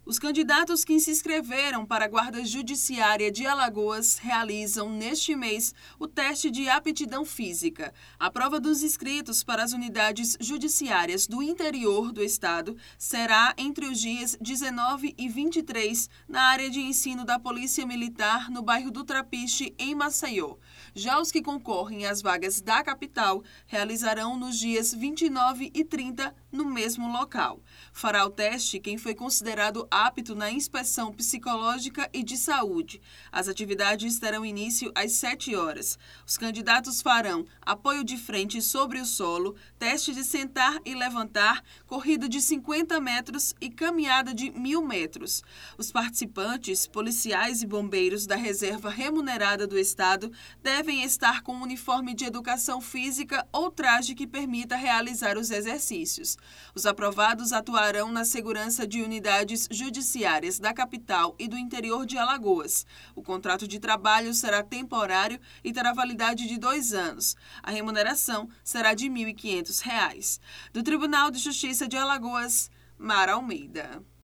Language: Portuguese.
Os candidatos que se inscreveram para a Guarda Judiciária de Alagoas realizam, neste mês, o teste de aptidão física. A prova dos inscritos para as unidades judiciárias do interior do estado será entre os dias 19 e 23, na área de ensino da Polícia Militar, no bairro do Trapiche, em Maceió. Já os que concorrem às vagas da capital realizarão nos dias 29 e 30, no mesmo local. Fará o teste quem foi considerado apto na inspeção psicológica e de saúde. As atividades terão início às 7 horas. Os candidatos farão apoio de frente sobre o solo, teste de sentar e levantar, corrida de 50 metros e caminhada de 1.000 metros. Os participantes, policiais e bombeiros da reserva remunerada do estado, devem estar com uniforme de educação física ou traje que permita realizar os exercícios. Os aprovados atuarão na segurança de unidades judiciárias da capital e do interior de Alagoas. O contrato de trabalho será temporário e terá validade de 2 anos. A remuneração será de R$ 1.500. Do Tribunal de Justiça de Alagoas, Mara Almeida.